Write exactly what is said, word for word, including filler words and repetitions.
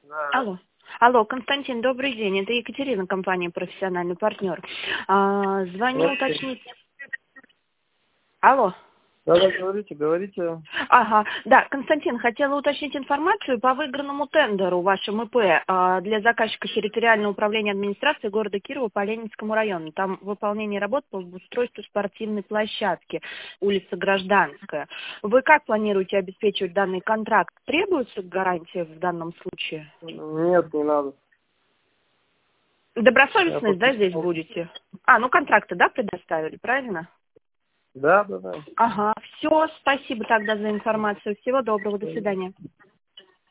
Да, да. Алло. Алло, Константин, добрый день. Это Екатерина, компания «Профессиональный партнер». А, звоню Здравствуйте. уточнить. Алло. Да, да, говорите, говорите. Ага, да, Константин, хотела уточнить информацию по выигранному тендеру вашему ИП а, для заказчика территориального управления администрации города Кирова по Ленинскому району. Там выполнение работ по устройству спортивной площадки, улица Гражданская. Вы как планируете обеспечивать данный контракт? Требуется гарантия в данном случае? Нет, не надо. Я Добросовестность, да, здесь подписал. будете? А, ну контракты, да, предоставили, правильно? Да, да, да. Ага, все, спасибо тогда за информацию. Всего доброго, до Всё. свидания.